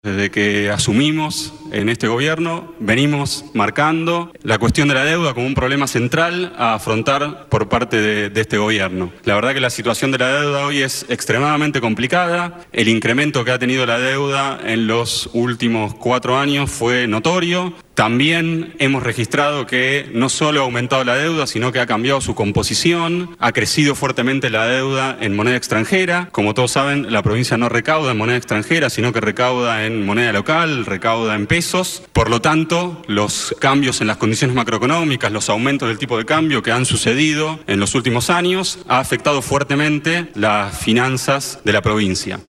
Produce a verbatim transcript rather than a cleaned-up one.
Desde que asumimos en este gobierno, venimos marcando la cuestión de la deuda como un problema central a afrontar por parte de, de este gobierno. La verdad que la situación de la deuda hoy es extremadamente complicada. El incremento que ha tenido la deuda en los últimos cuatro años fue notorio. También hemos registrado que no solo ha aumentado la deuda, sino que ha cambiado su composición, ha crecido fuertemente la deuda en moneda extranjera. Como todos saben, la provincia no recauda en moneda extranjera, sino que recauda en moneda local, recauda en pesos. Por lo tanto, los cambios en las condiciones macroeconómicas, los aumentos del tipo de cambio que han sucedido en los últimos años, ha afectado fuertemente las finanzas de la provincia.